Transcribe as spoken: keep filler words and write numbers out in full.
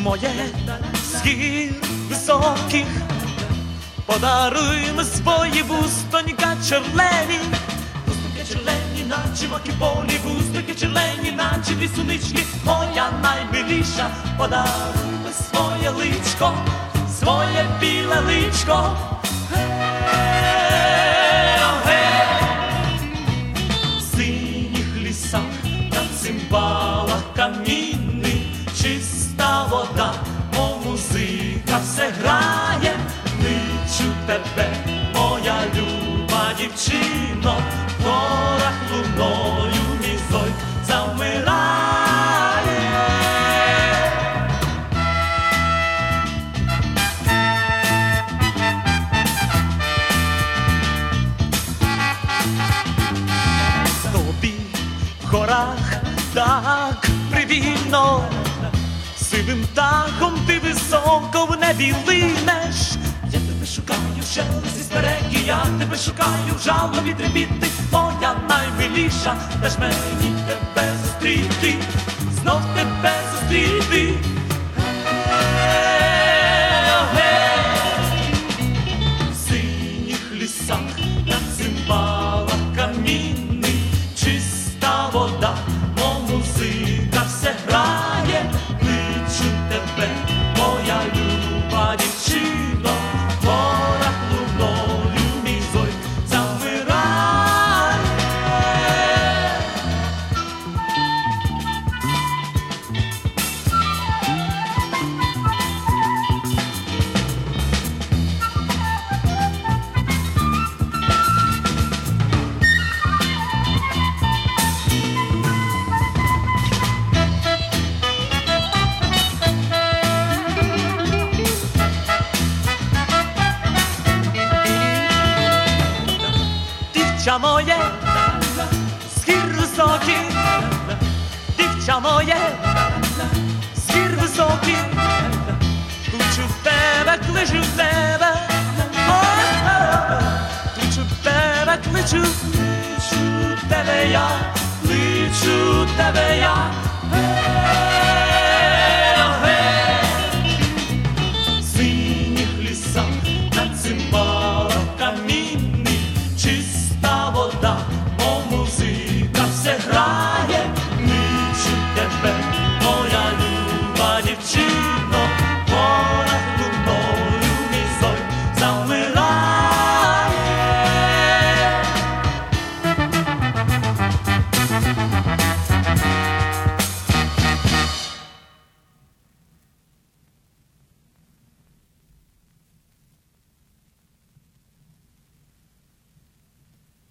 моє з гір високих, подаруй ми свої вустонька черлені, вустонька черлені, наче маки полі, вустонька черлені, наче дві сунички, моя наймиліша, подаруй ми своє личко, своє біле личко. В синіх лісах на цимбалах камінних чиста вода, мов музика все грає. Кличу тебе, моя люба дівчино, в горах луною мій зой завмирає. Тобі в горах так привільно, сивим птахом ти високо в небі линеш. Я тебе шукаю в шелесті спереки, я тебе шукаю в жалобі трепіти, моя наймиліша, даж мені тебе зустріти, знов тебе зустріти. В синіх лісах на цимбалах камінних чиста вода, мов музика все грає. Кличу тебе, моя люба дівчино, в горах луною мій зой завмирає. Дівча моє, з гір високих, дівча моє, з гір високих, кличу в тебе, кличу в тебе, кличу в тебе, кличу, кличу тебе я, кличу тебе я. В синіх лісах на цимбалах